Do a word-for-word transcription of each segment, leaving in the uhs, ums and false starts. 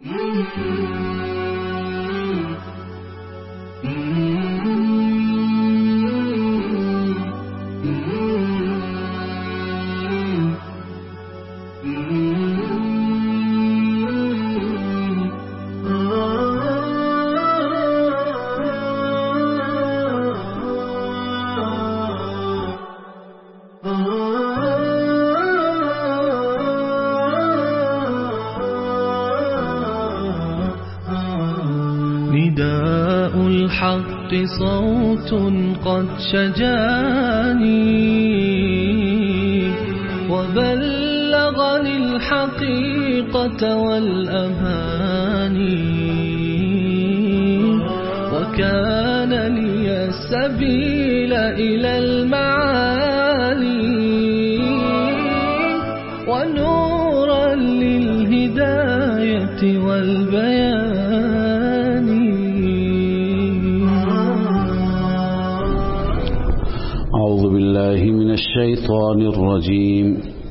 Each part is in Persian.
نداء الحق صوت قد شجاني وبلغني الحقيقة والأماني وكان لي السبيل إلى المعالي ونورا للهداية والبيان. أعوذ بالله من الشيطان الرجيم.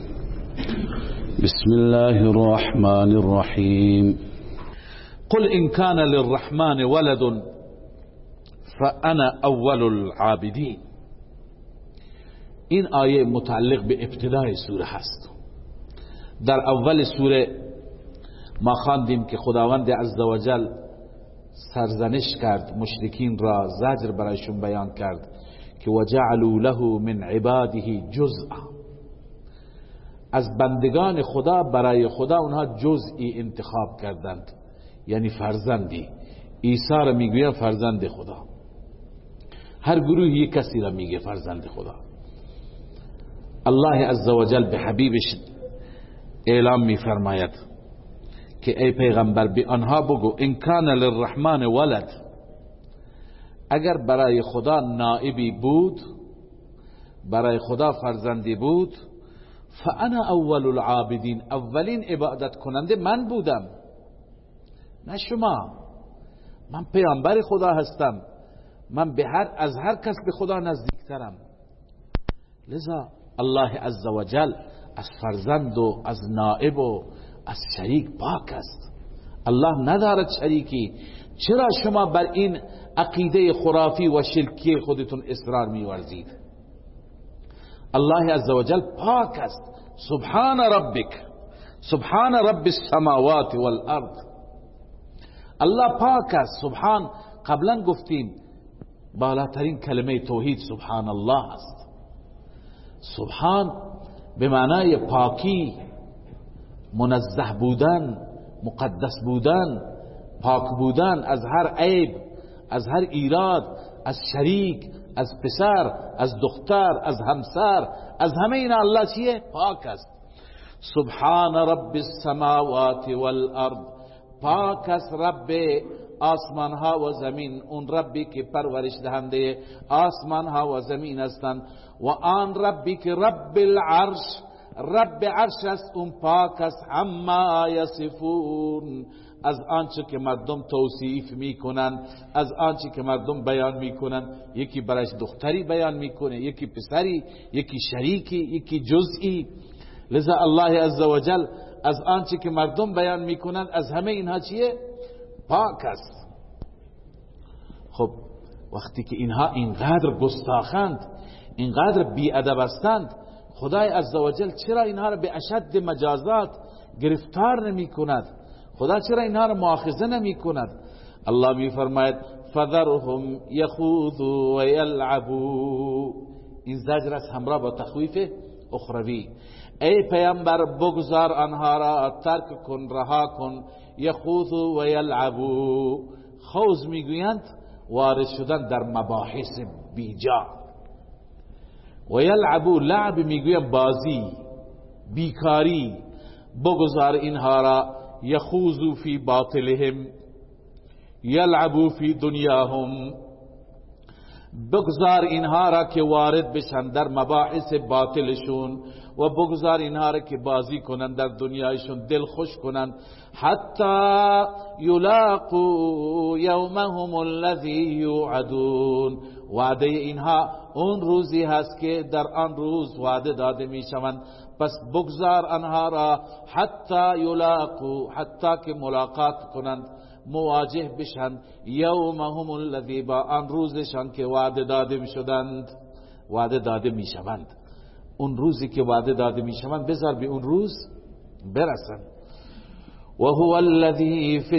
بسم الله الرحمن الرحيم. قل إن كان للرحمن ولد فأنا أول العابدين. این آیه متعلق به ابتدای سوره هست. در اول سوره ما خواندیم که خداوند عزوجل سرزنش کرد مشرکین را، زجر برایشون بیان کرد که وجعلوا له من عباده جزءا، از بندگان خدا برای خدا اونها جزئی انتخاب کردند، یعنی فرزندی. عیسی را میگوین فرزند خدا، هر گروه یک کسی را میگه فرزند خدا. الله عزوجل به حبیبش اعلام میفرماید که ای پیغمبر به آنها بگو ان کان للرحمن ولد، اگر برای خدا نائبی بود، برای خدا فرزندی بود، فانا اول العابدین، اولین عبادت کننده من بودم نه شما. من پیامبر خدا هستم، من به هر از هر کس به خدا نزدیکترم. لذا الله عزوجل از فرزند و از نائب و از شریک پاک است. الله ندارد شریکی. چرا شما بر این عقیده خرافی و شرکی خودتون اصرار می‌ورزید؟ الله عزوجل پاک است. سبحان ربک، سبحان رب السماوات والارض. الله پاک است. سبحان قبلا گفتیم بالاترین کلمه توحید سبحان الله است. سبحان به معنای پاکی، منزه بودن، مقدس بودن، پاک بودن از هر عیب، از هر ایراد، از شریک، از پسر، از دختر، از همسر، از همه این الله چیه؟ پاک است. سبحان رب السماوات والارض، پاک است رب آسمان ها و زمین، اون ربی که پرورش دهنده آسمان ها و زمین هستند، و آن ربی که رب العرش، رب عرش است، اون پاک است. عما یصفون، از آنچه که مردم توصیف میکنن، از آنچه که مردم بیان میکنن. یکی برایش دختری بیان میکنه، یکی پسری، یکی شریکی، یکی جزئی. لذا الله عزوجل از آنچه که مردم بیان میکنن از همه اینها چیه؟ پاک است. خب وقتی که اینها اینقدر گستاخند، اینقدر بی‌ادب هستند، خدای عزوجل چرا اینها را به اشد مجازات گرفتار نمی کند؟ خدا چرا اینها را مؤاخذه نمی کند؟ الله می فرماید فذرهم یخوضوا و یلعبوا. این زجر است همراه با تخویف اخروی. ای پیامبر بگذار آنها را، ترک کن، رها کن. یخوضوا و یلعبوا، خوض میگویند وارد شدن در مباحث بیجا، و یلعبوا لعب میگویند بازی، بیکاری. بگذار اینها را، یخوضوا فی باطلهم یلعبوا فی دنیاهم، بگذار اینها را که وارد بشن در مباحث باطلشون، و بگذار اینها را که بازی کنند در دنیایشون، دل خوش کنند. حتی یلاقوا یومهم الذی یوعدون، وعده اینها اون روزی هست که در آن روز وعده داده می شوند. پس بگذار آنها را حتی یلاقوا، حتی که ملاقات کنند، مواجه بشند، یومهم الذی، با آن روزشان که وعده داده می شدند، وعده داده می شوند. اون روزی که وعده داده می شوند بذار به اون روز برسند. و هو الذی فی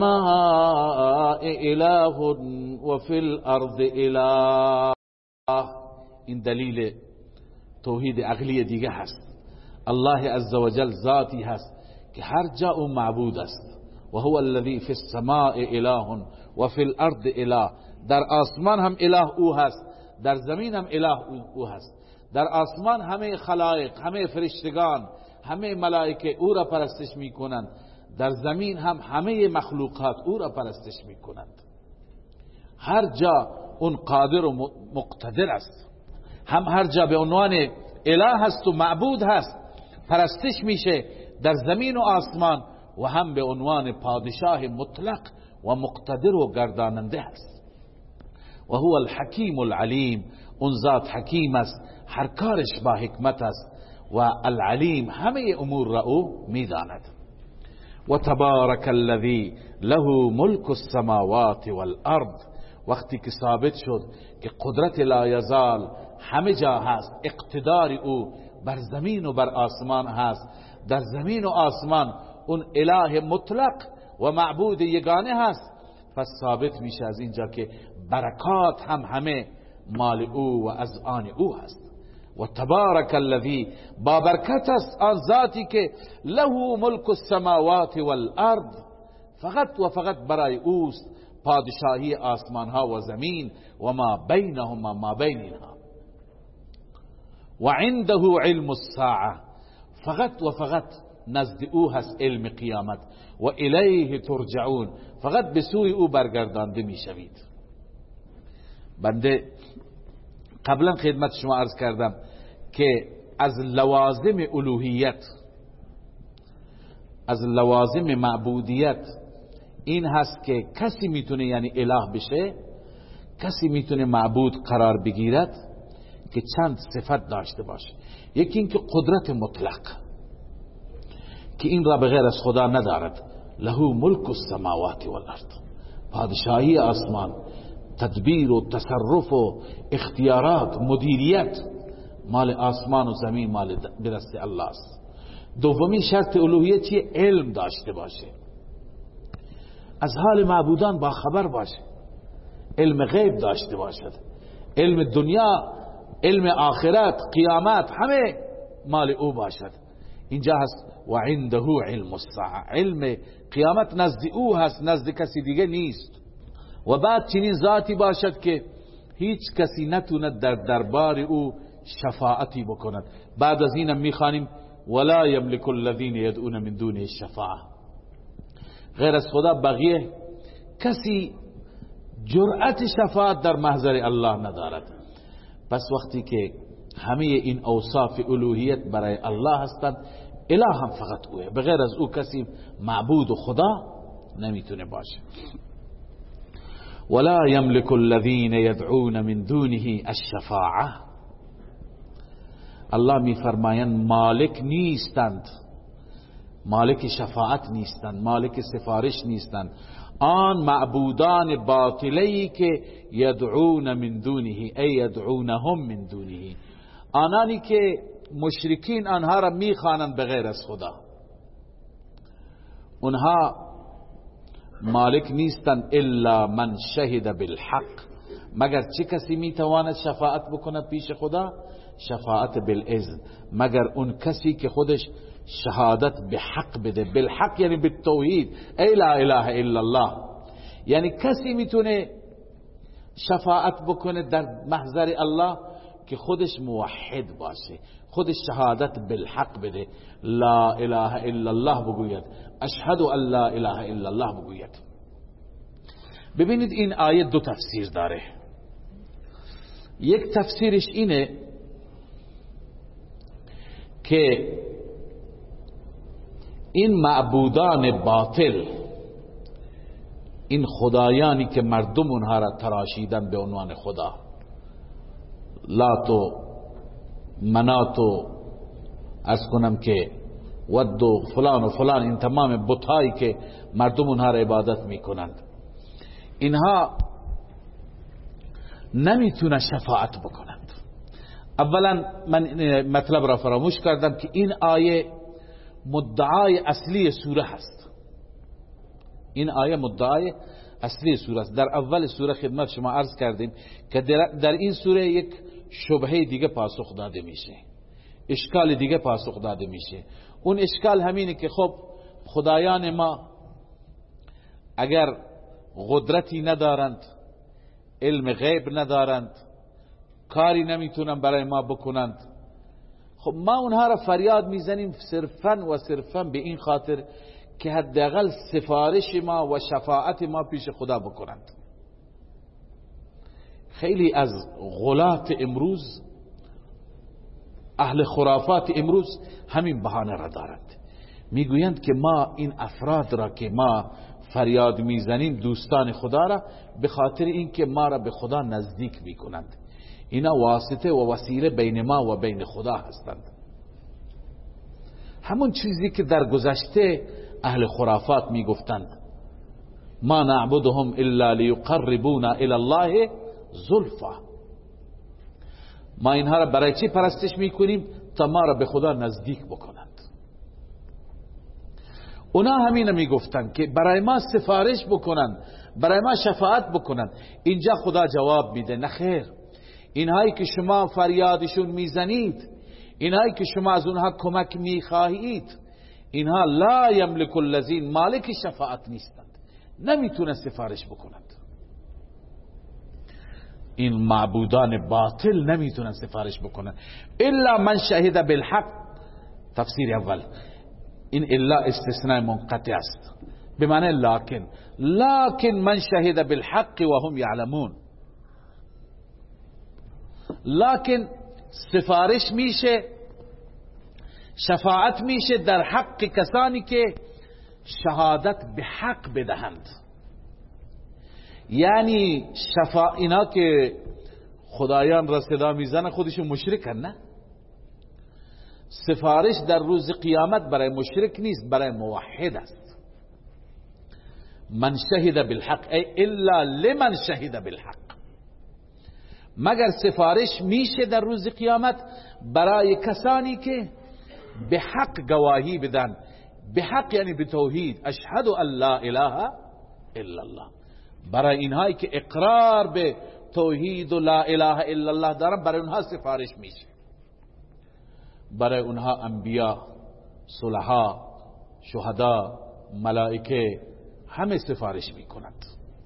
السماء اله و فی الارض اله. این دلیل توحید عقلی دیگه هست. الله عزوجل ذاتی هست که هر جا او معبود است. و هو الذی فی السماء اله و فی الارض اله، در آسمان هم اله او هست، در زمین هم اله او هست. در آسمان همه خلائق، همه فرشتگان، همه ملائکه او را پرستش می کنند، در زمین هم همه مخلوقات او را پرستش می کنند. هر جا اون قادر و مقتدر است، هم هر جا به عنوان اله هست و معبود هست، پرستش میشه در زمین و آسمان، و هم به عنوان پادشاه مطلق و مقتدر و گرداننده است. و هو الحکیم العلیم، اون ذات حکیم است، هر کارش با حکمت است، و العلیم همه امور را او میداند. و تبارک الذی له ملک السماوات والارض، وقتی که ثابت شد که قدرت لا یزال همه جا هست، اقتدار او بر زمین و بر آسمان هست، در زمین و آسمان اون اله مطلق و معبود یگانه هست، پس ثابت میشه از اینجا که برکات هم همه مال او و از آن او هست. و تبارک الذی، با برکت است آن ذاتی که له ملک السماوات والارض، فقط و فقط برای اوست پادشاهی آسمان ها و زمین و ما بینهما، ما بین اینها. و عنده علم الساعه، فقط و فقط نزد او هست علم قیامت. و الیه ترجعون، فقط به سوی او برگردانده می شوید. بنده قبلا خدمت شما عرض کردم که از لوازم الوهیت، از لوازم معبودیت این هست که کسی میتونه یعنی اله بشه، کسی میتونه معبود قرار بگیرد که چند صفت داشته باشه. یکی این که قدرت مطلق، که این را بغیر از خدا ندارد. له ملک السماوات والارض، پادشاهی آسمان، تدبیر و تصرف و اختیارات، مدیریت مال آسمان و زمین مال به دست الله است. دومی شرط الوهیت چیه؟ علم داشته باشه، از حال معبودان با خبر باشه، علم غیب داشته باشد، علم دنیا، علم آخرت، قیامت همه مال او باشد. اینجا هست و عنده علم الساعه، علم قیامت نزد او هست، نزد کسی دیگه نیست. و بعد چنین ذاتی باشد که هیچ کسی نتوند در دربار او شفاعتی بکند. بعد از اینم میخوانیم ولا یملک الذین یدعون من دونه الشفاعه، غیر از خدا بقیه کسی جرأت شفاعت در محضر الله ندارد. پس وقتی که همه این اوصاف الوهیت برای الله هستند، اله هم فقط اوه، بغیر از او کسی معبود و خدا نمیتونه باشه. ولا يملك الذين يدعون من دونه الشفاعه، الله می فرمایند مالک نیستند، مالک شفاعت نیستند، مالک سفارش نیستند آن معبودان باطلی که یدعون من دونه، ای یدعونهم من دونه، آنانی که مشرکین آنها را میخوانند بغیر از خدا، اونها مالک نیستند الا من شهد بالحق، مگر چه کسی میتواند شفاعت بکند پیش خدا؟ شفاعت بالاذن، مگر اون کسی که خودش شهادت به حق بده. بالحق یعنی بالتوحید، ای لا اله الا الله، یعنی کسی میتونه شفاعت بکنه در محضر الله که خودش موحد باشه، خودش شهادت بالحق بده، لا اله الا الله بگوید، اشهد ان لا اله الا الله بگوید. ببینید این آیه دو تفسیر داره. یک تفسیرش اینه که این معبودان باطل، این خدایانی که مردم اونها را تراشیدن به عنوان خدا، لات و منات و از کنم که ود و فلان و فلان، این تمام بتایی که مردم اونها را عبادت میکنند، اینها نمیتونه شفاعت بکنند. اولا من مطلب را فراموش کردم که این آیه مدعای اصلی سوره هست. این آیه مدعای اصلی سوره است. در اول سوره خدمت شما عرض کردیم که در این سوره یک شبهه دیگه پاسخ داده میشه، اشکال دیگه پاسخ داده میشه. اون اشکال همینه که خب خدایان ما اگر قدرتی ندارند، علم غیب ندارند، کاری نمیتونن برای ما بکنند، خب ما اونها را فریاد میزنیم صرفا و صرفا به این خاطر که حداقل سفارش ما و شفاعت ما پیش خدا بکنند. خیلی از غلات امروز، اهل خرافات امروز همین بهانه را دارند، میگویند که ما این افراد را که ما فریاد میزنیم دوستان خدا را، به خاطر اینکه ما را به خدا نزدیک میکنند، اینا واسطه و وسیله بین ما و بین خدا هستند. همون چیزی که در گذشته اهل خرافات میگفتند، ما نعبدهم الا لیقربونا الی الله زلفا، ما اینها را برای چی پرستش میکنیم؟ تا ما را به خدا نزدیک بکنند. اونا همین میگفتند که برای ما سفارش بکنند، برای ما شفاعت بکنند. اینجا خدا جواب میده نه خیر، اینهایی که شما فریادشون میزنید، اینهایی که شما از اونها کمک میخواهید، اینها لا یملک الذین، مالک شفاعت نیستند، نمیتونه سفارش بکنند. این معبودان باطل نمیتونن سفارش بکنن الا من شهد بالحق. تفسیر اول، این الا استثناء منقطع است، به معنی لکن، لکن من شهد بالحق و هم یعلمون. لکن سفارش میشه، شفاعت میشه در حق کسانی که شهادت به حق بدهند. یعنی شفا اینا که خدایان را صدا میزنن خودشون مشرکن، نه، سفارش در روز قیامت برای مشرک نیست، برای موحد است. من شهد بالحق ای الا لمن شهد بالحق، مگر سفارش میشه در روز قیامت برای کسانی که به حق گواهی بدن. به حق یعنی به توحید، اشهد ان لا اله الا الله. برای اینهایی که اقرار به توحید و لا اله الا الله دارن، برای اونها سفارش میشه. برای اونها انبیا، صلحا، شهدا، ملائکه همه سفارش میکنند.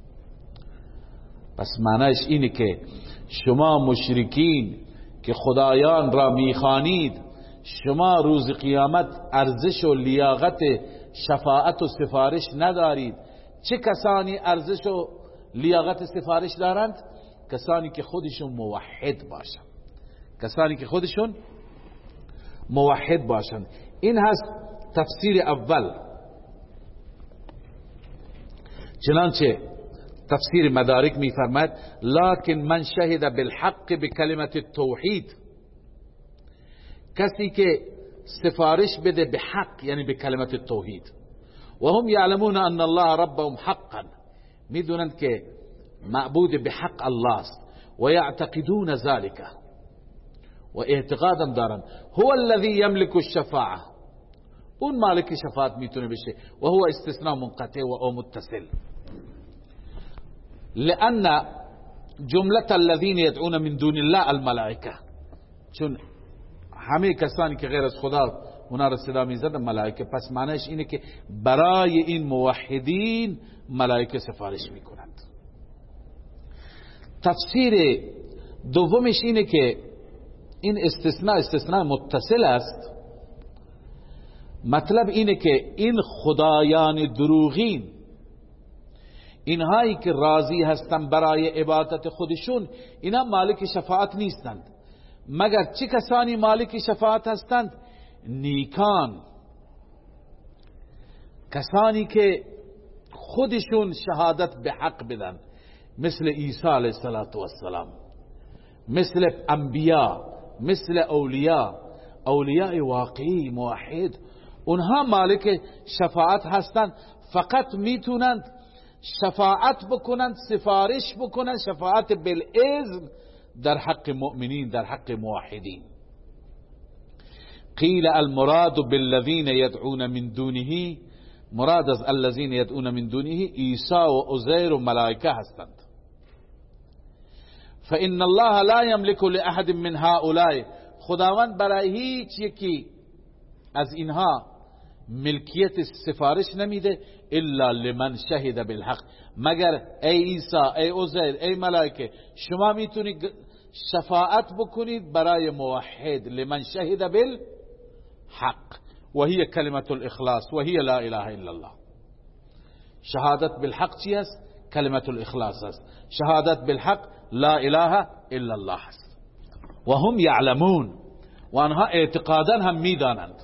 پس معنیش اینه که شما مشرکین که خدایان را میخوانید، شما روز قیامت ارزش و لیاقت شفاعت و سفارش ندارید. چه کسانی ارزش و لیاقت سفارش دارند؟ کسانی که خودشون موحد باشند، کسانی که خودشون موحد باشند. این هست تفسیر اول. چنانچه تفسیر مدارک می فرماید لکن من شهد بالحق بکلمت التوحید، کسی که سفارش بده به حق یعنی به کلمت التوحید. و هم یعلمون ان الله ربهم حقا، میدونند که معبود به حق الله است. و یعتقدون ذلك، و اعتقادم دارن هو الذي يملك الشفاعه، اون مالک شفاعت میتونه بشه. و هو استثناء منقطع و او متصل، لان جمله الذين يدعون من دون الله الملائکه، چون همه کسانی که غیر از خدا اونا را صدا میزدن ملائکه. پس معنیش اینه که برای این موحدین ملائکه سفارش میکنند. تفسیر دومش اینه که این استثناء استثناء متصل است. مطلب اینه که این خدایان دروغین، اینهایی که راضی هستن برای عبادت خودشون، اینا مالک شفاعت نیستند. مگر چه کسانی مالک شفاعت هستند؟ نیکان، کسانی که خودشون شهادت به حق بدن، مثل عیسی علیه السلام، مثل انبیا، مثل اولیاء، اولیاء واقعی موحد، اونها مالک شفاعت هستند. فقط میتونند شفاعت بکنند، سفارش بکنند، شفاعت بالاذن در حق مؤمنین، در حق موحدین. قیل المراد بالذین یدعون من دونه، مراد از الذین یدعون من دونه عیسی و عزیر و ملائکه هستند. فإن الله لا يملك لأحد من هؤلاء، خداوند برای هیچ یکی از اینها ملکیت سفارش نمیده، الا لمن شهد بالحق، مگر ای عیسی، ای عزیر، ای ملائکه، شما میتونید شفاعت بکنید برای موحد، لمن شهد بالحق و هی کلمت الاخلاص و هی لا اله الا الله. شهادت بالحق چی است؟ کلمت الاخلاص است. شهادت بالحق لا اله الا الله است. و هم یعلمون، و آنها اعتقادا هم میدانند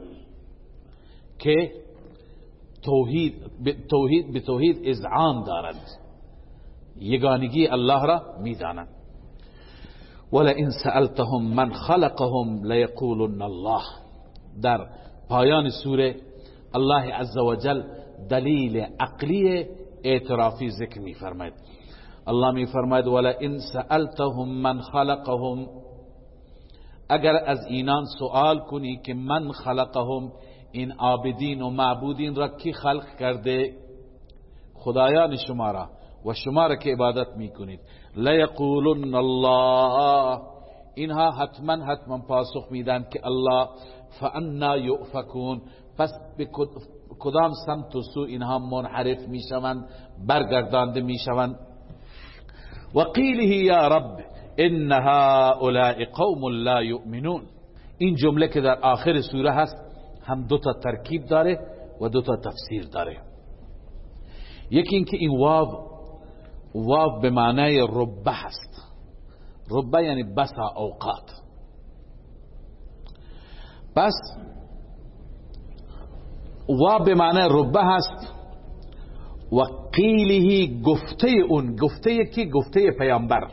که توحید توحید به توحید اذعان دارند، یگانگی الله را میدانند. ولئن سألتهم من خلقهم لیقولن الله، در پایان سوره الله عزوجل دلیل عقلی اعترافی ذکر می فرماید. الله می فرماید ولئن سألتهم من خلقهم، اگر از اینان سوال کنی که من خلقهم، این عابدین و معبودین را کی خلق کرده؟ خدایان شما را و شما را که عبادت می کنید. لیقولن الله، اینها حتما حتما پاسخ میدن که الله. فانا یؤفکون، پس به کدام سمت و سو اینها منحرف میشوند، برگردانده میشوند. و قیله یا رب ان هؤلاء قوم لا یؤمنون، این جمله که در آخر سوره هست هم دو تا ترکیب داره و دو تا تفسیر داره. یکی این که این واو واو به معنای ربه هست. ربه یعنی بسا اوقات. پس واو به معنای ربه هست و قیله گفته اون، گفته کی؟ گفته پیامبر.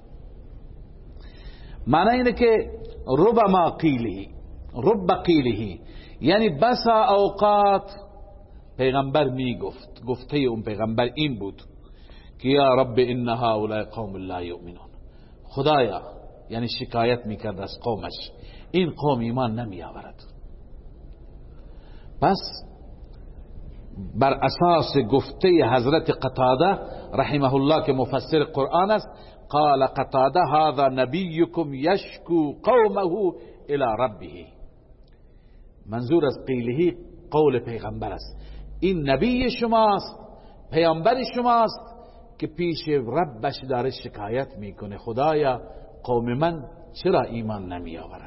معنی اینه که رب ما قیله، رب قیله یعنی بسا اوقات پیغمبر می گفت، گفته اون پیغمبر این بود که یا رب ان هؤلاء قوم لا یؤمنون، خدایا، یعنی شکایت میکرد از قومش، این قوم ایمان نمی آورد. پس بر اساس گفته حضرت قتاده رحمه الله که مفسر قرآن است، قال قتاده هذا نبیکم یشکو قومه الى ربه، منظور از قیله قول پیغمبر است، این نبی شماست، پیامبر شماست که پیش ربش داره شکایت میکنه، خدایا قوم من چرا ایمان نمی آورد.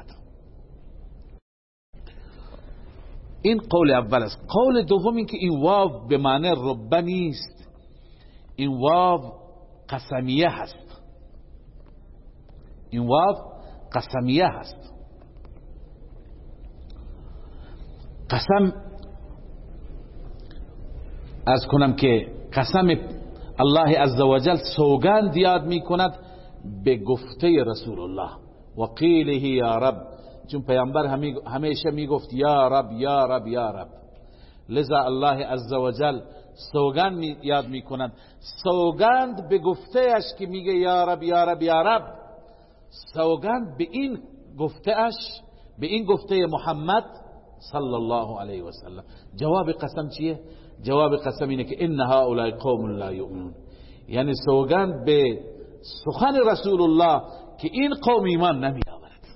این قول اول است. قول دوم این که این واو به معنی ربه نیست، این واو قسمیه هست، این واو قسمیه هست. قسم از کنم که قسم الله عزوجل سوگند یاد می کند به گفته رسول الله و قیله یا رب، چون پیامبر همیشه می گفت یا رب یا رب یا رب، لذا الله عزوجل سوگند یاد می کند. سوگند به گفته اش که میگه یا رب یا رب یا رب، سوگند به این گفته اش، به این گفته محمد صلی الله علیه و سلم. جواب قسم چیه؟ جواب قسم اینه که ان هؤلاء قوم لا یؤمنون، یعنی سوگند به سخن رسول الله که این قوم ایمان نمی آورد.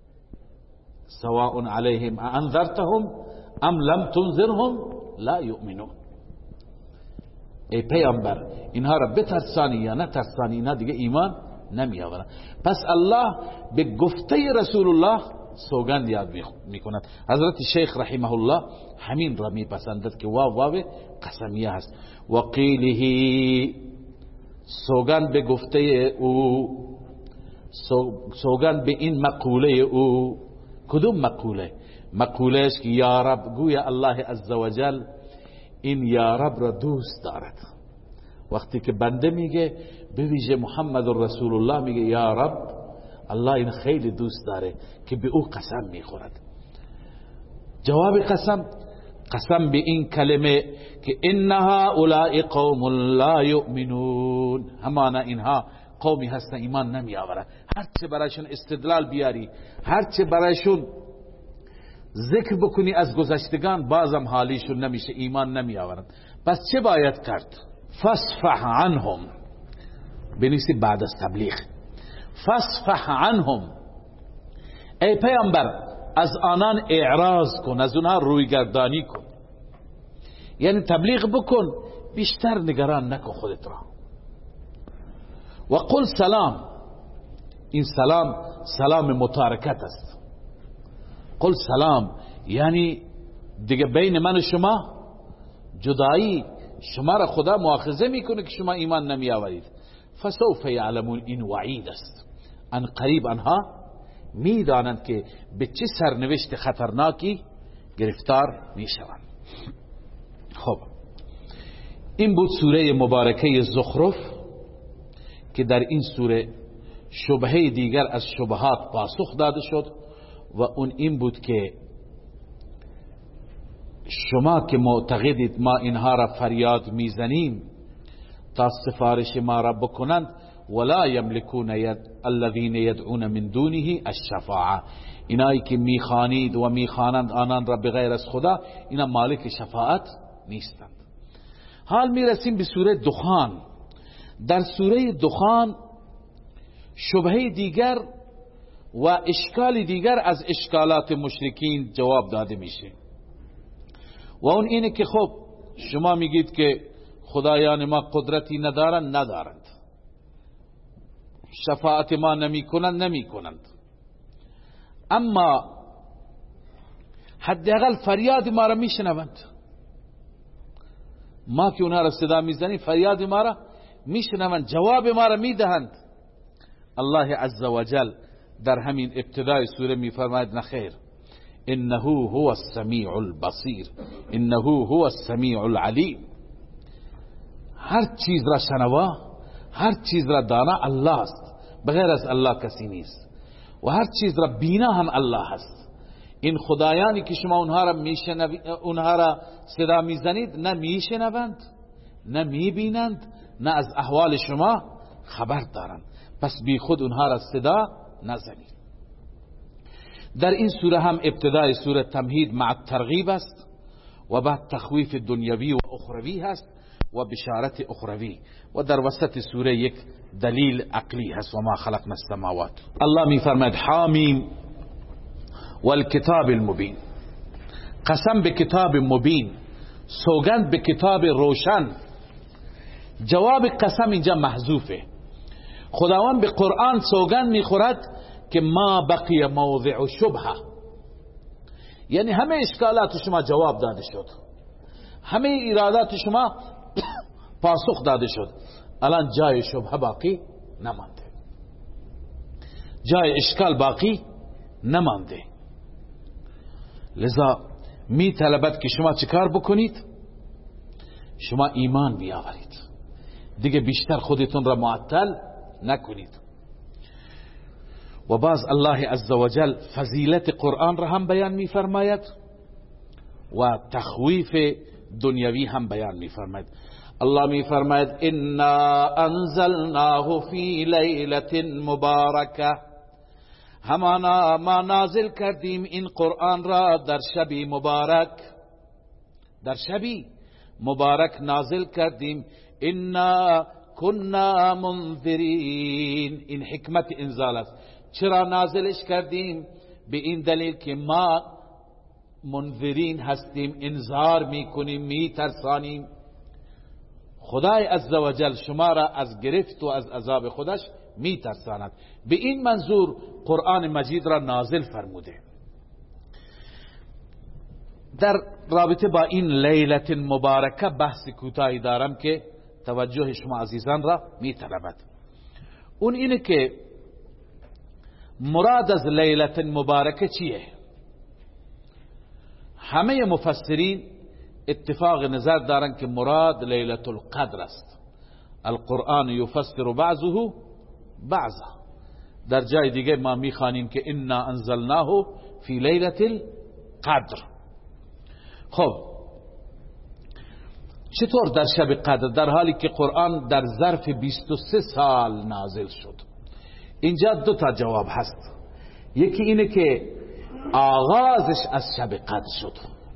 سواء علیهم انذرتهم ام لم تنذرهم لا یؤمنون. ای پیامبر اینها را بترسانی یا نترسانی، اینها دیگه ایمان نمی آورند. پس الله به گفته رسول الله سوگند یاد می کند. حضرت شیخ رحمه الله همین را می پسندد که واو واو قسمیه هست. و قیله سوگند به گفته او، سوگند به این مقوله او. کدوم مقوله؟ مقولش که یا رب، گویا الله عزوجل این یا رب را دوست دارد. وقتی که بنده میگه به ویژه محمد رسول الله میگه یا رب، الله این خیلی دوست داره که به او قسم میخورد. جواب قسم، قسم به این کلمه که انها اولئک قوم لا یؤمنون، همانا اینها قومی هستن ایمان نمی آورن. هرچه برایشون استدلال بیاری، هرچه برایشون ذکر بکنی از گذشتگان، بازم حالیشون نمیشه، ایمان نمی آورن. پس چه باید کرد؟ فاصفح عنهم، بنویسی بعد از تبلیغ، فاصفح عنهم، ای پیامبر از آنان اعراض کن، از اونها رویگردانی کن، یعنی تبلیغ بکن، بیشتر نگران نکن خودت را. و قل سلام، این سلام سلام متارکت است. قل سلام یعنی دیگه بین من و شما جدایی، شما را خدا مؤاخذه میکنه که شما ایمان نمی آورید. فسوف یعلمون، این وعید است، ان قریب آنها میدانند که به چه سرنوشت خطرناکی گرفتار میشوند. خب این بود سوره مبارکه زخرف که در این سوره شبهه دیگر از شبهات پاسخ داده شد و اون این بود که شما که معتقدید ما اینها را فریاد میزنیم تا سفارش ما را بکنند، ولا یملکون ید الذین یدعون من دونه الشفاعه، اینایی که میخوانید و میخوانند آنان را بغیر از خدا، اینا مالک شفاعت نیستند. حال میرسیم به سوره دخان. در سوره دخان شبهه دیگر و اشکال دیگر از اشکالات مشرکین جواب داده میشه و اون اینه که خب شما میگید که خدایان ما قدرتی ندارند، ندارند، شفاعت ما نمی کنند، نمی کنند، اما حداقل فریاد ما را میشنوند. ما که اونها را صدا میزنیم فریاد ما را میشنوند، جواب ما را میدهند. الله عزوجل در همین ابتدای سوره میفرماید نخیر، انه هو السمیع البصیر، انه هو السمیع العلیم. هر چیز را شنوا، هر چیز را دانا الله است، بغیر از الله کسی نیست، و هر چیز را بینا هم الله است. این خدایانی که شما اونها را میشنوید، اونها را صدا میزنید، نه میشنوند نه میبینند نه از احوال شما خبر دارند، پس بی خود اونها را صدا نزنید. در این سوره هم ابتدای سوره تمهید مع الترغیب است و بعد تخویف دنیوی و اخروی هست و بشارت اخروی و در وسط سوره یک دلیل عقلی هست، و ما خلقنا السماوات. الله می فرماید حامیم والکتاب المبین، قسم به کتاب مبین، سوگند به کتاب روشن. جواب قسم اینجا محذوفه. خداوند به قرآن سوگند میخورد که ما بقی موضع شبهه، یعنی همه اشکالات شما جواب داده شد، همه ایرادات شما پاسخ داده شد، الان جای شبهه باقی نمانده، جای اشکال باقی نمانده. لذا می طلبد که شما چیکار بکنید؟ شما ایمان بیاورید، دیگه بیشتر خودتون را معطل نکنید. و باز الله عزوجل فضیلت قرآن را هم بیان می فرماید و تخویف دنیوی هم بیان می فرماید. الله می فرماید انا انزلناه فی لیلة مبارکه، همانا ما نازل کردیم این قرآن را در شبی مبارک، در شبی مبارک نازل کردیم. انا کنا منذرین، این حکمت انزال است. چرا نازلش کردیم؟ به این دلیل که ما منذرین هستیم، انذار میکنیم، میترسانیم. خدای عزوجل شما را از گرفت و از عذاب خودش میترساند. به این منظور قرآن مجید را نازل فرموده. در رابطه با این لیلت مبارکه بحث کوتاهی دارم که توجه شما عزیزان را میطلبد. اون اینه که مراد از لیلت مبارکه چیه؟ همه مفسرین اتفاق نظر دارن که مراد لیلة القدر است. القرآن یفسر بعضه بعضا. در جای دیگه ما میخوانیم که انا انزلناه فی لیلة القدر. خب چطور در شب قدر، در حالی که قرآن در ظرف بیست و سه سال نازل شد؟ اینجا دو تا جواب هست. یکی اینه که آغازش از شب قدر شد،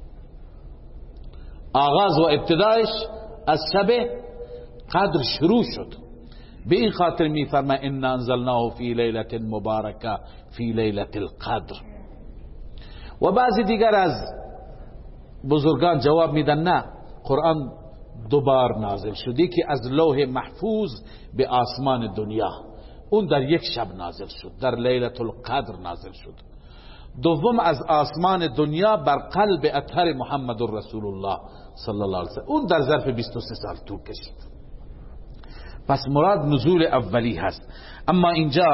آغاز و ابتدایش از شب قدر شروع شد. به این خاطر می فرما انا انزلناه فی لیلة مبارکه فی لیلة القدر. و بعضی دیگر از بزرگان جواب میدن نه، قرآن دوبار نازل شد، یکی از لوح محفوظ به آسمان دنیا، اون در یک شب نازل شد، در لیلة القدر نازل شد. دوم از آسمان دنیا بر قلب اطهر محمد رسول الله صلی الله علیه وسلم، اون در ظرف بیست و سه سال طول کشید. پس مراد نزول اولی هست. اما اینجا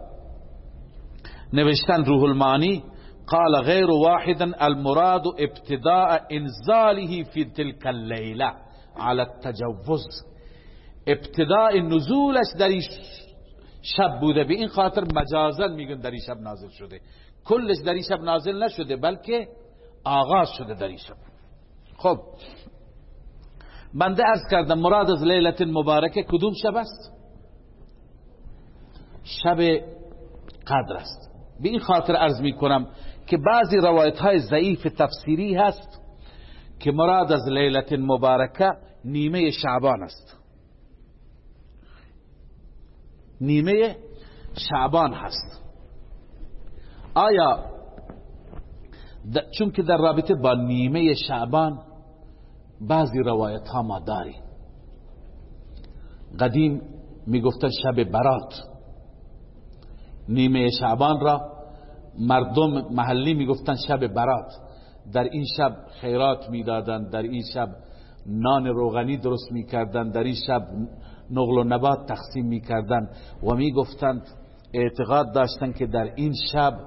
نوشتن روح المعانی قال غیر واحدا المراد ابتداء انزاله في تلك الليله على التجوز. ابتداء نزولش در این شب بوده، به این خاطر مجازا میگن در این شب نازل شده، کلش در این شب نازل نشده بلکه آغاز شده در این شب. خب بنده عرض کردم مراد از لیلة مبارکه کدوم شب است؟ شب قدر است. به این خاطر عرض می کنم که بعضی روایت های ضعیف تفسیری هست که مراد از لیلة مبارکه نیمه شعبان است، نیمه شعبان هست. آیا چون که در رابطه با نیمه شعبان بعضی روایت ها ما داریم. قدیم می گفتن شب برات، نیمه شعبان را مردم محلی می گفتن شب برات. در این شب خیرات می دادن، در این شب نان روغنی درست می کردن، در این شب نقل و نبات تقسیم می کردن و می گفتن اعتقاد داشتن که در این شب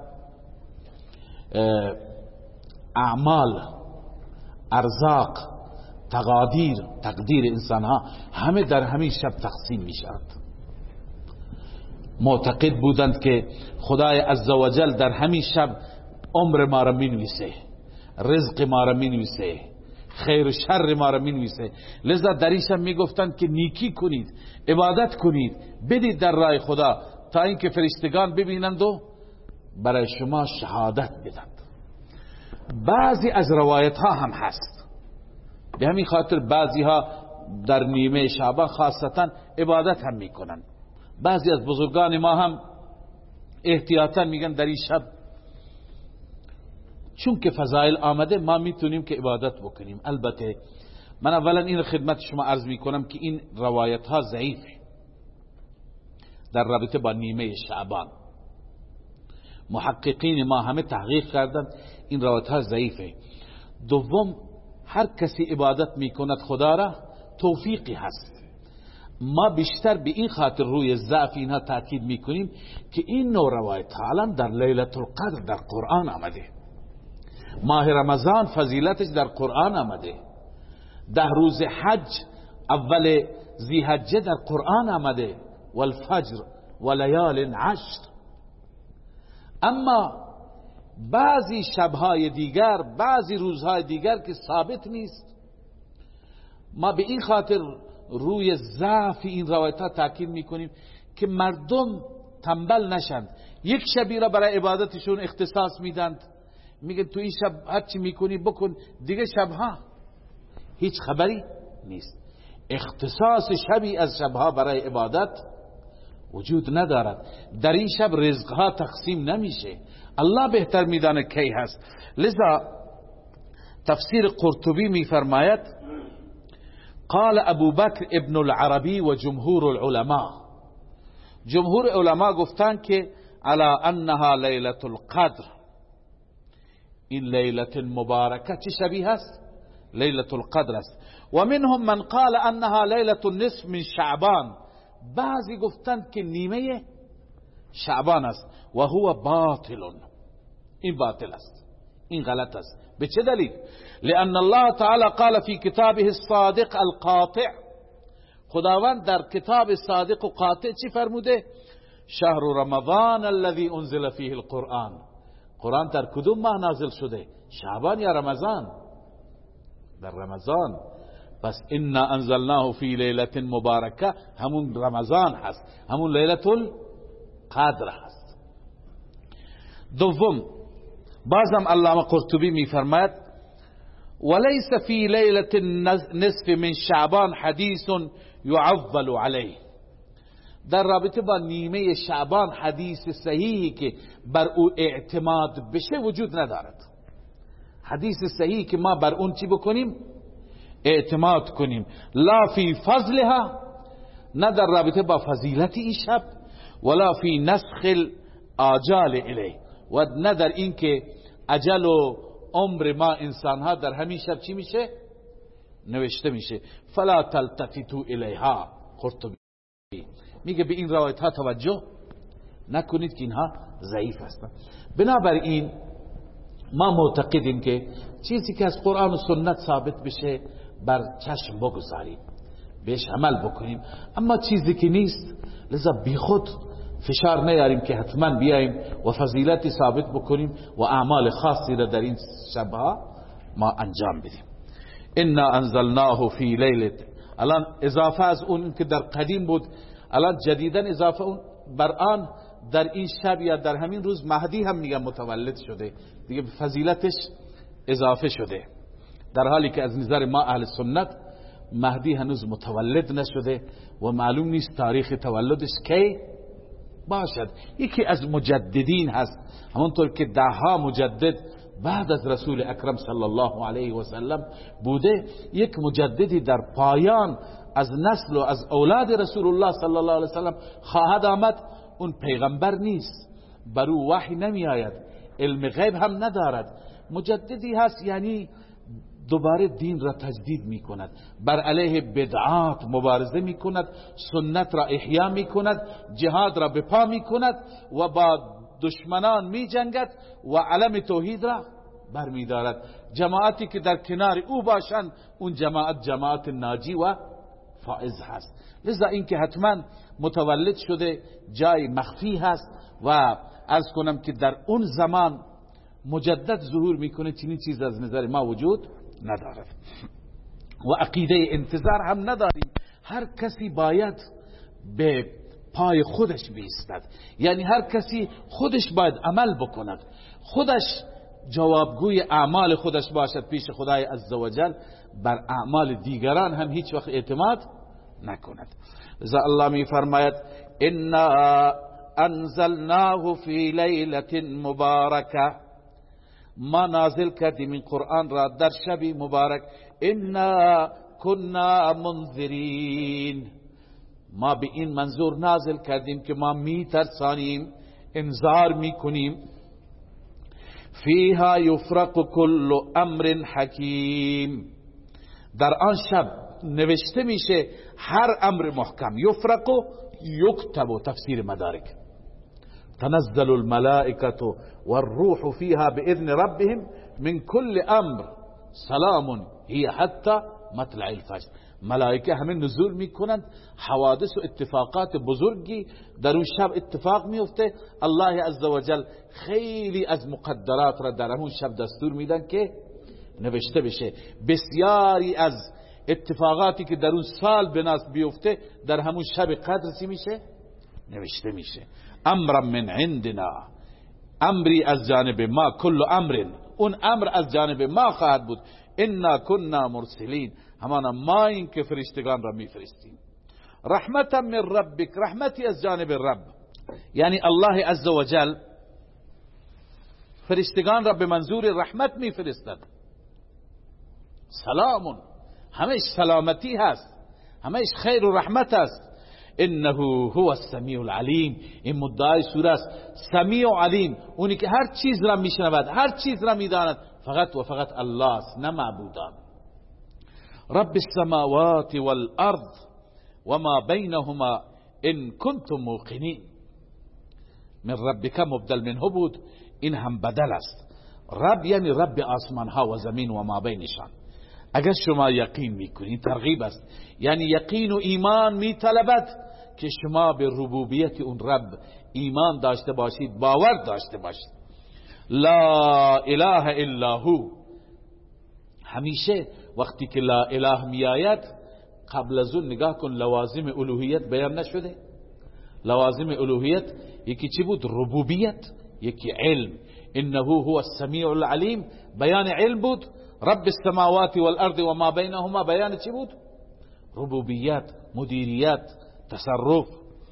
اعمال، ارزاق، تقادیر، تقدیر انسان ها همه در همین شب تقسیم می شود. معتقد بودند که خدای عزوجل در همین شب عمر ما را می نویسه، رزق ما را می نویسه، خیر و شر ما را می نویسه. لذا در این شب می گفتند که نیکی کنید، عبادت کنید، بدید در راه خدا تا اینکه فرشتگان ببینند و برای شما شهادت بدند. بعضی از روایت ها هم هست، به همین خاطر بعضی ها در نیمه شعبان خاصتا عبادت هم میکنن. بعضی از بزرگان ما هم احتیاطا میگن در این شب چون که فضائل آمده ما میتونیم که عبادت بکنیم. البته من اولا این خدمت شما عرض میکنم که این روایت ها ضعیفه در رابطه با نیمه شعبان. محققین ما همه تحقیق کردن این روایت ها ضعیفه. دوم هر کسی عبادت میکند خدا را توفیقی هست. ما بیشتر به این خاطر روی ضعف اینها تاکید میکنیم که این نوع روایت ها در لیلة القدر در قرآن آمده، ماه رمضان فضیلتش در قرآن آمده، ده روز حج اول ذی حجه در قرآن آمده، والفجر ولیال عشر. اما بعضی شبهای دیگر، بعضی روزهای دیگر که ثابت نیست، ما به این خاطر روی ضعف این روایت ها تاکید میکنیم که مردم تنبل نشند، یک شبی را برای عبادتشون اختصاص میدند، میگن تو این شب هر چی میکنی بکن، دیگه شبها هیچ خبری نیست. اختصاص شبی از شبها برای عبادت وجود ندارد. در این شب رزقها تقسیم نمیشه، الله بهتر میدانه کی هست. لذا تفسیر قرطبی میفرماید قال ابو بکر ابن العربی و جمهور العلماء، جمهور علماء گفتن که علی انها لیلة القدر، این لیلة مبارکه چه شبیه است؟ لیلة القدر است. و منهم من قال انها لیلة النصف من شعبان، بعضی گفتند که نیمه شعبان است. و هو باطل، این باطل است، این غلط است. به چه دلیل؟ لأن الله تعالی قال فی کتابه الصادق القاطع، خداوند در کتاب صادق و قاطع چی فرموده؟ شهر رمضان الذي انزل فیه القرآن، قرآن در کدوم ماه نازل شده؟ شعبان یا رمضان؟ در رمضان. پس انا انزلناه فی لیلة مبارکه همون رمضان هست، همون لیلة القدر هست. دوم، بازم علامه قرطبی می فرماید وليس فی لیلة النصف من شعبان حدیث یعول علیه، در رابطه با نیمه شعبان حدیث صحیحی که بر او اعتماد بشه وجود ندارد. حدیث صحیحی که ما بر اون چی بکنیم؟ اعتماد کنیم. لا فی فضلها، نه در رابطه با فضیلت این شب، ولا فی نسخ الاجال الیه، و نه در این که اجل و عمر ما انسانها در همین شب چی میشه؟ نوشته میشه. فلا تلتفتوا الیها، قرطبی میگه به این روایت ها توجه نکنید که اینها ضعیف هستند. بنابراین ما معتقدیم که چیزی که از قرآن و سنت ثابت بشه بر چشم بگذاریم، بهش عمل بکنیم. اما چیزی که نیست لذا بی خود فشار نیاریم که حتما بیاییم و فضیلتی ثابت بکنیم و اعمال خاصی را در این شبها ما انجام بدیم. انا انزلناه فی لیلة، الان اضافه از اون که در قدیم بود، الان جدیدن اضافه اون بر آن در این شب یا در همین روز مهدی هم میگن متولد شده، دیگه فضیلتش اضافه شده، در حالی که از نظر ما اهل سنت مهدی هنوز متولد نشده و معلوم نیست تاریخ تولدش کی باشد. یکی از مجددین هست، همونطور که دهها مجدد بعد از رسول اکرم صلی الله علیه و سلم بوده، یک مجددی در پایان از نسل و از اولاد رسول الله صلی الله علیه و سلم خواهد آمد. اون پیغمبر نیست، بر او وحی نمی آید، علم غیب هم ندارد. مجددی هست یعنی دوباره دین را تجدید می کند، بر علیه بدعات مبارزه می کند، سنت را احیا می کند، جهاد را به پا می کند و با دشمنان می جنگد و علم توحید را بر می دارد. جماعتی که در کنار او باشند اون جماعت جماعت ناجی و فائز هست. لذا این که حتما متولد شده جای مخفی هست و عرض کنم که در اون زمان مجدد ظهور میکنه، چنین چیز از نظر ما وجود ندارد و عقیده انتظار هم نداریم. هر کسی باید به پای خودش بیستد، یعنی هر کسی خودش باید عمل بکند، خودش جوابگوی اعمال خودش باشد پیش خدای عزوجل، بر اعمال دیگران هم هیچ وقت اعتماد نکند. لذا الله می فرماید انا انزلناه فی لیلة مبارکه، ما نازل کردیم این قرآن را در شبی مبارک. انا کنا منذرین، ما به این منظور نازل کردیم که ما می ترسانیم، انذار می کنیم. فیها یفرق کل امر حکیم، در آن شب نوشته میشه هر امر محکم. یفرق و یکتب، تفسیر مدارک. تنزل الملائکة والروح فيها بإذن ربهم من كل امر سلام هي حتى مطلع الفجر. ملائکه همه نزول میکنند، حوادث و اتفاقات بزرگی در اون شب اتفاق میفته. الله عزوجل خیلی از مقدرات را در اون شب دستور میدن که نوشته بشه. بسیاری از اتفاقاتی که در اون سال به ناس بیفته در همون شب قدر سی میشه نوشته میشه. امر من عندنا، امری از جانب ما، کل امر، اون امر از جانب ما خواهد بود. انا کنا مرسلین، همانا ما این که فرشتگان را میفرستیم. رحمتا من ربک، رحمتی از جانب رب، یعنی الله عزوجل فرشتگان را به منظور رحمت میفرستد. سلام، همش سلامتی هست، همش خیر و رحمت است. انه هو السمیع العلیم، این مدعای سوره است. سمیع و علیم، اونی که هر چیز را میشنود، هر چیز را میداند، فقط و فقط الله است، نه معبودان. رب السماوات والارض وما بینهما ان کنتم موقنین. من ربک مبدل منه بود، این هم بدل است. رب یعنی رب آسمان ها و زمین و ما بینشان. اگر شما یقین میکنید، ترغیب است، یعنی یقین و ایمان میطلبد که شما به ربوبیت اون رب ایمان داشته باشید، باور داشته باشید. لا اله الا هو. همیشه وقتی که لا اله می آید قبل از اون نگاه کن لوازم الوهیت بیان نشده. لوازم الوهیت یکی چی بود؟ ربوبیت، یکی علم. انه هو السمیع العلیم، بیان علم بود. رب السماوات والارض و ما بینهما، بیان چی بود؟ ربوبیت، مدیریت، تصرف.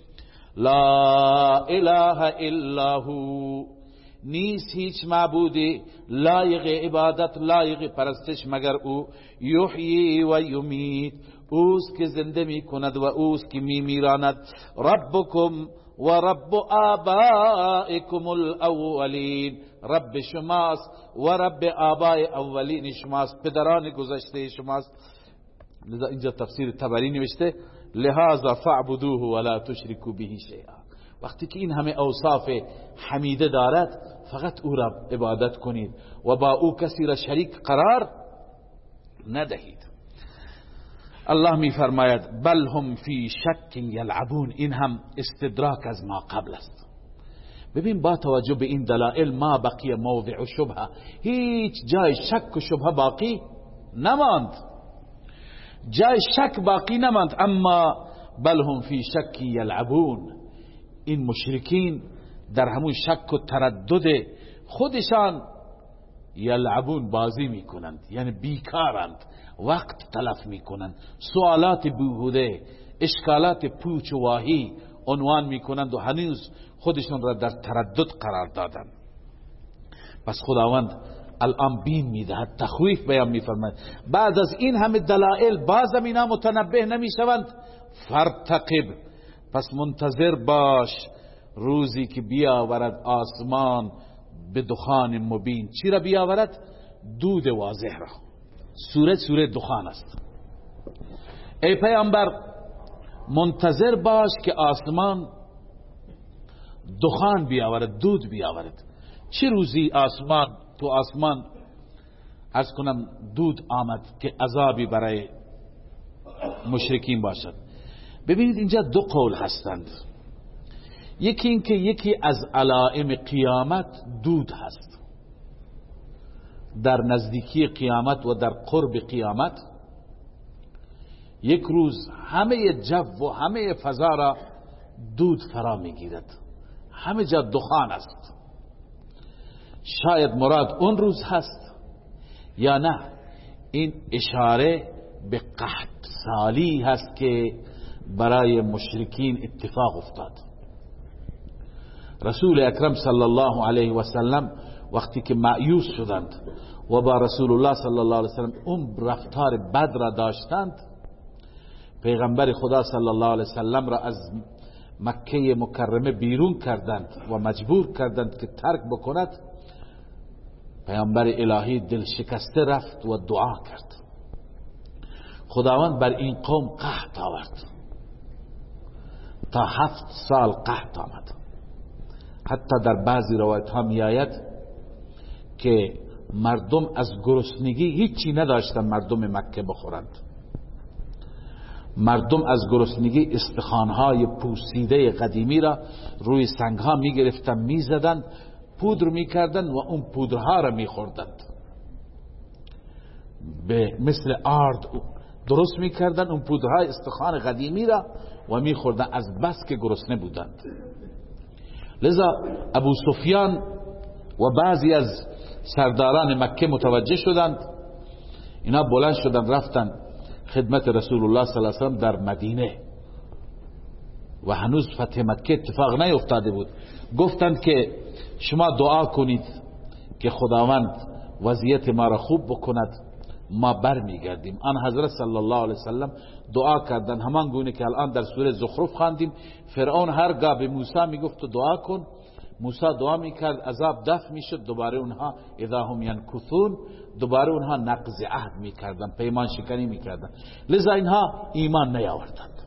لا اله الا هو، نیست هیچ معبودی لایق عبادت، لایق پرستش مگر او. یحیی و یمیت، اوست که زنده می کند و اوست که می میراند. ربکم و رب آبائکم الاولین، رب شماست و رب آبای اولین شماست، پدران گذشته شماست. لذا اینجا تفسیر طبری نوشته لهذا فاعبدوه ولا تشركوا به شیئا. وقتی که این همه اوصاف حمیده دارد فقط او را عبادت کنید و با او کسی را شریک قرار ندهید. الله می فرماید بل هم فی شک یلعبون، این هم استدراک از ما قبل است. ببین با توجه به این دلائل ما بقی موضع شبهه، هیچ جای شک و شبهه باقی نماند، جای شک باقی نماند. اما بل هم فی شک یلعبون، این مشرکین در همون شک و تردد خودشان یلعبون، بازی میکنند، یعنی بیکارند، وقت تلف میکنند، سوالات بیهوده، اشکالات پوچ و واهی عنوان میکنند و هنوز خودشان را در تردد قرار دادند. پس خداوند الان بین میدهد، تخویف بیان میفرماید. بعد از این همه دلائل باز اینا متنبه نمیشوند. فرتقب، پس منتظر باش روزی که بیاورد آسمان به دخان مبین. چی را بیاورد؟ دود واضح را. سوره سوره دخان است. ای پیامبر منتظر باش که آسمان دخان بیاورد، دود بیاورد. چه روزی آسمان تو آسمان از کنم دود آمد که عذابی برای مشرکین باشد. ببینید اینجا دو قول هستند. یکی این که یکی از علائم قیامت دود هست. در نزدیکی قیامت و در قرب قیامت یک روز همه جو و همه فضا را دود فرا میگیرد، همه جا دخان است. شاید مراد اون روز هست یا نه، این اشاره به قحط سالی هست که برای مشرکین اتفاق افتاد. رسول اکرم صلی الله علیه و سلم وقتی که مایوس شدند و با رسول الله صلی الله علیه و سلم اون رفتار بد را داشتند، پیغمبر خدا صلی الله علیه و سلم را از مکه مکرمه بیرون کردند و مجبور کردند که ترک بکند. پیامبر الهی دل شکسته رفت و دعا کرد. خداوند بر این قوم قحط آورد، تا هفت سال قحط آمد. حتی در بعضی روایت ها می آید که مردم از گرسنگی هیچی نداشتن مردم مکه بخورند. مردم از گرسنگی استخوان‌های پوسیده قدیمی را روی سنگ‌ها می‌گرفتند، می‌زدند، پودر می‌کردند و اون پودرها را می‌خوردند. به مثل آرد درست می‌کردند اون پودرهای استخوان قدیمی را و می‌خوردند از بس که گرسنه بودند. لذا ابو سفیان و بعضی از سرداران مکه متوجه شدند. اینا بلند شدند رفتند خدمت رسول الله صلی الله علیه و سلم در مدینه و هنوز فتح مکه اتفاق نیفتاده بود. گفتند که شما دعا کنید که خداوند وضعیت ما را خوب بکند، ما بر میگردیم. آن حضرت صلی الله علیه و سلم دعا کردند همان گونه که الان در سوره زخرف خواندیم. فرعون هرگاه به موسی میگفت دعا کن، موسی دعا میکرد، عذاب دفع میشد، دوباره اونها اذا هم ینکثون، دوباره اونها نقض عهد میکردن، پیمان شکنی میکردن. لذا اینها ایمان نیاوردند.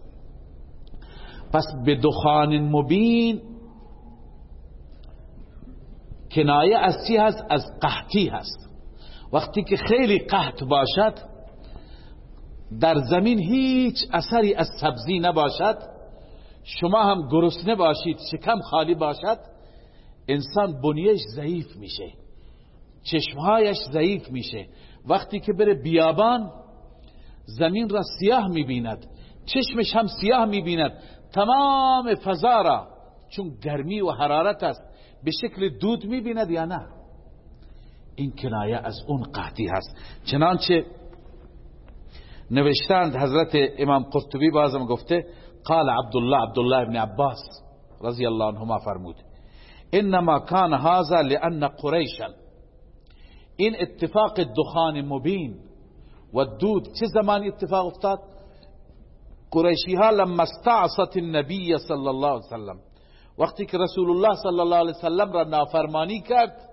پس به دخان مبین کنایه از چی هست؟ از قحطی هست. وقتی که خیلی قحط باشد، در زمین هیچ اثری از سبزی نباشد، شما هم گرسنه باشید، شکم خالی باشد، انسان بنیهش ضعیف میشه، چشمهایش ضعیف میشه. وقتی که بره بیابان زمین را سیاه میبیند، چشمش هم سیاه میبیند، تمام فضا را چون گرمی و حرارت است به شکل دود میبیند یا نه؟ این کنایه از اون قحطی هست. چنانچه نوشتند حضرت امام قرطبی بازم گفته قال عبدالله عبدالله ابن عباس رضی الله عنهما فرمود انما کان هذا لان قریشا، این اتفاق دخان مبین و دود چه زمانی اتفاق افتاد؟ قریشی ها لما استعصت النبی صلی الله علیه وسلم، وقتی که رسول الله صلی الله علیه وسلم را نافرمانی کرد،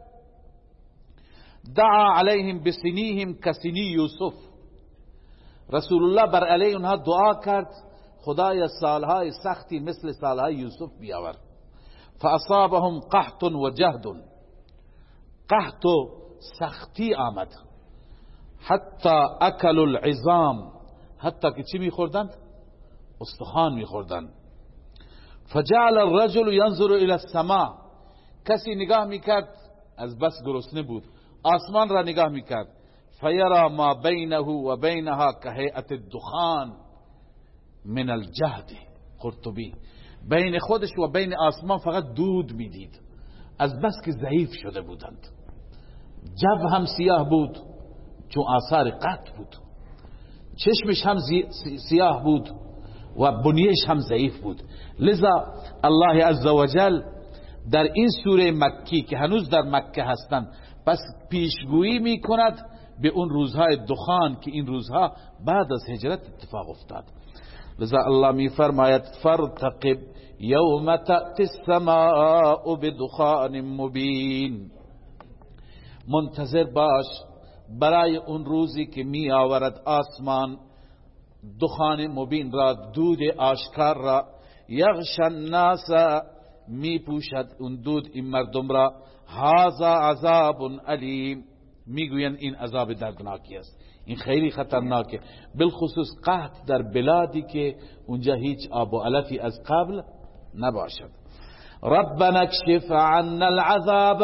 دعا علیهم بسنیهم کسنی یوسف، رسول الله بر علیه اونها دعا کرد خدای سالهای سختی مثل سالهای یوسف بیاور. فاصابهم قحط و جهد، قحط و سختی آمد، حتی اکلوا العظام، حتی که چی میخوردند؟ استخوان میخوردند. فجعل الرجل ينظر الى السماء، کسی نگاه میکرد از بس گرسنه بود آسمان را نگاه میکرد، فیرا ما بینه و بینها کهیئت الدخان من الجهد. قرطبی بین خودش و بین آسمان فقط دود میدید، از بس که ضعیف شده بودند. جو هم سیاه بود چون آثار قحط بود، چشمش هم سیاه بود و بنیش هم ضعیف بود. لذا الله عزوجل در این سوره مکی که هنوز در مکه هستند پس پیشگویی می کند به اون روزهای دخان که این روزها بعد از هجرت اتفاق افتاد. لذا الله می فرماید فرتقب یوم تأتی السماء بدخان مبین، منتظر باش برای اون روزی که می آورد آسمان دخان مبین را، دود آشکار را، یغش الناس، می پوشد اون دود این مردم را، هذا عذاب علیم، میگویند این عذاب دردناکی است، این خیلی خطرناکه، بالخصوص قحط در بلادی که اونجا هیچ آب و علفی از قبل نباشد. ربنا اکشف عنا العذاب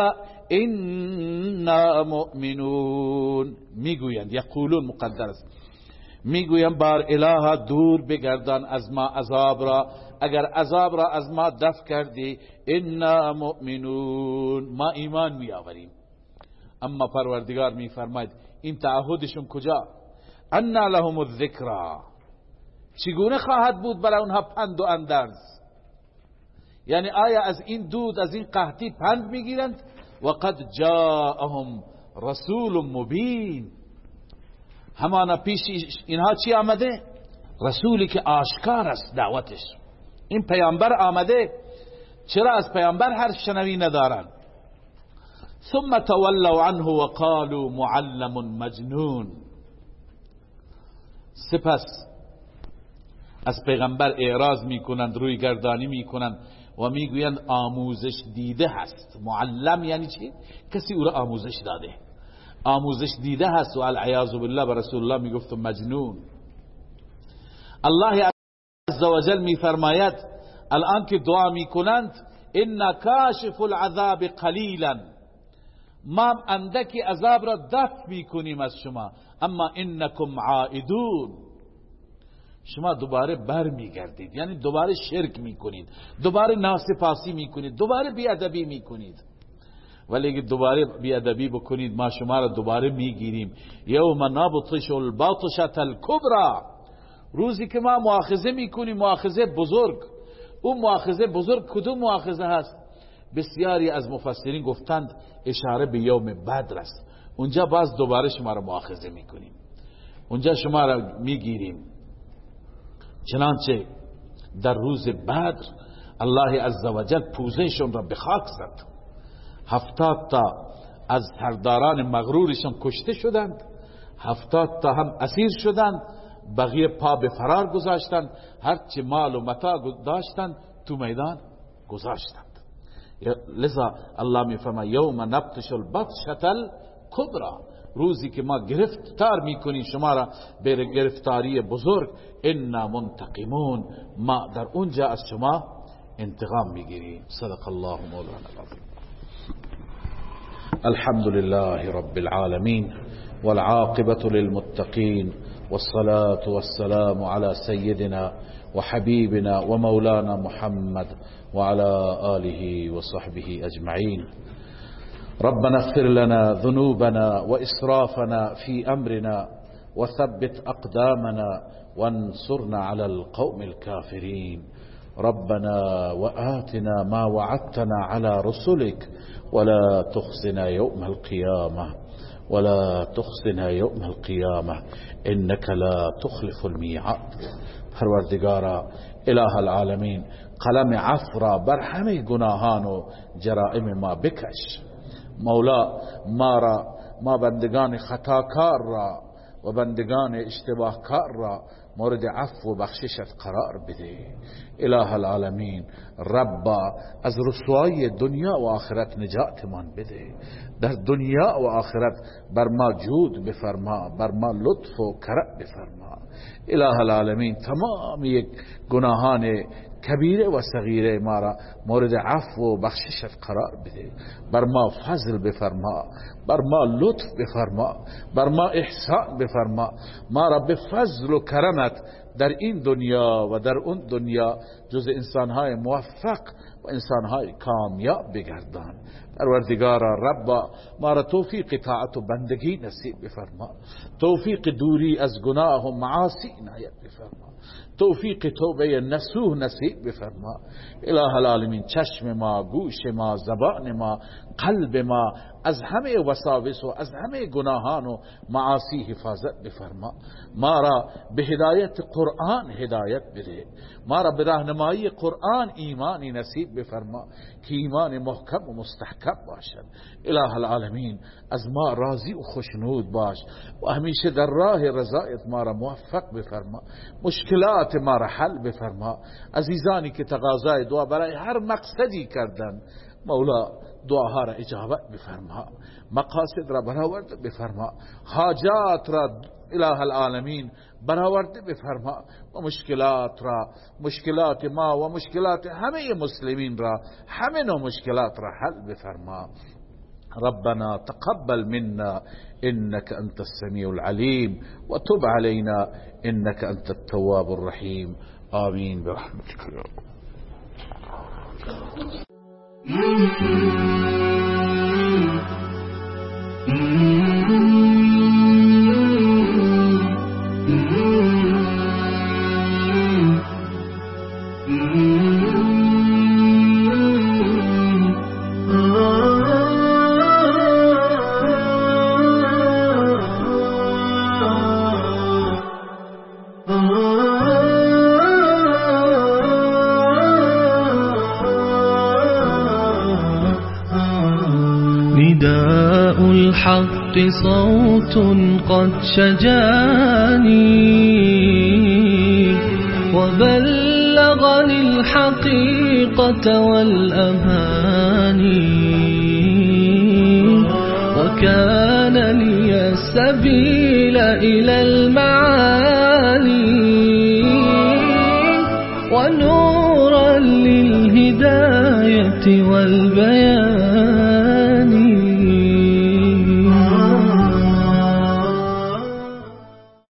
انا مؤمنون، میگویند یقولون مقدر است، میگویند بار الها دور بگردان از ما عذاب را، اگر عذاب را از ما دفع کردی انا مؤمنون، ما ایمان میآوریم. اما پروردگار میفرماید این تعهدشون کجا؟ انا لهم الذکرى، چگونه خواهد بود برای اونها پند و اندرز؟ یعنی آیا از این دود از این قحطی پند میگیرند؟ و قد جاءهم رسول مبین، همانا پیش اینها چی آمده؟ رسولی که آشکار است دعوتش، این پیامبر آمده، چرا از پیامبر حرف شنوی ندارن؟ ثم تولوا عنه وقالوا معلم مجنون، سپس از پیغمبر اعراض میکنند، روی گردانی میکنند و میگویند آموزش دیده هست. معلم یعنی چی؟ کسی او را آموزش داده، آموزش دیده هست و العیاذ بالله به رسول الله میگفت مجنون. الله عزوجل میفرماید الان که دعا میکنند ان کاشف العذاب قلیلا، ما اندکی عذاب را دفع میکنیم از شما، اما انکم عائدون، شما دوباره بر میگردید، یعنی دوباره شرک میکنید، دوباره ناسپاسی میکنید، دوباره بیادبی میکنید. ولی اگه دوباره بیادبی بکنید ما شما را دوباره میگیریم. یوم نبطش البطشة الکبری، روزی که ما مؤاخذه میکنیم، مؤاخذه بزرگ. اون مؤاخذه بزرگ کدوم مؤاخذه هست؟ بسیاری از مفسرین گفتند اشاره به یوم بدر است، اونجا باز دوباره شما را مؤاخذه میکنیم، اونجا شما را میگیریم. چنانچه در روز بدر الله عزوجل پوزهشون را به خاک زد، هفتاد تا از سرداران مغرورشان کشته شدند، هفتاد تا هم اسیر شدند، بقیه پا به فرار گذاشتند، هرچی مال و متاع داشتند تو میدان گذاشتند. لذا الله میفرماید یوم نبطش البطشة الکبری، روزی که ما گرفتار میکنیم شما را به گرفتاری بزرگ، انا منتقمون، ما در اونجا از شما انتقام میگیریم. صدق الله مولانا العظیم. الحمد لله رب العالمين والعاقبة للمتقين والصلاة والسلام على سيدنا وحبيبنا ومولانا محمد وعلى آله وصحبه أجمعين. ربنا اغفر لنا ذنوبنا وإسرافنا في أمرنا وثبت أقدامنا وانصرنا على القوم الكافرين. ربنا وآتنا ما وعدتنا على رسلك ولا تخزنا يوم القيامة ولا تخزنا يوم القيامة إنك لا تخلف الميعاد. پروردگارا اله العالمین، قلم عفو را بر همه گناهان و جرائم ما بکش. مولا ما را، ما بندگان خطاکار را و بندگان اشتباهکار را مورد عفو و بخششت قرار بده. اله العالمین، ربا از رسوایی دنیا و آخرت نجات من بده. در دنیا و آخرت بر ما جود بفرما، بر ما لطف و کرم بفرما. اله العالمین، تمام یک گناهان کبیره و صغیره ما را مورد عفو و بخششت قرار بده. بر ما فضل بفرما، بر ما لطف بفرما، بر ما احسان بفرما. ما را به فضل و کرمت در این دنیا و در اون دنیا جز انسانهای موفق و انسانهای کامیاب بگردان. پروردگارا ربا ما را توفیق طاعت و بندگی نصیب بفرما، توفیق دوری از گناه و معاصی عنایت بفرما، توفیق توبه نصوح نصیب بفرما. اله العالمین، چشم ما، گوش ما، زبان ما، قلب ما از همه وساوس و از همه گناهان و معاصی حفاظت بفرما. ما را به هدایت قرآن هدایت بده، ما را به راهنمایی قرآن ایمانی نصیب بفرما که ایمان محکم و مستحکم باشد. اله العالمین، از ما راضی و خوشنود باش و همیشه در راه رضایت ما را موفق بفرما. مشکلات ما را حل بفرما. عزیزانی که تقاضای دعا برای هر مقصدی کردن، مولا دعاها را اجابت بفرما، مقاصد را برآورده بفرما، حاجات را اله العالمین برآورده بفرما و مشکلات را، مشکلات ما و مشکلات همه مسلمین را، همه نوع مشکلات را حل بفرما. ربنا تقبل منا إنك أنت السميع العليم وتب علينا إنك أنت التواب الرحيم. آمين برحمتك يا رب. نداء الحق صوت قد شجاني وبلغني الحقيقة والأماني وكان لي السبيل إلى المعالي ونورا للهداية والبيان.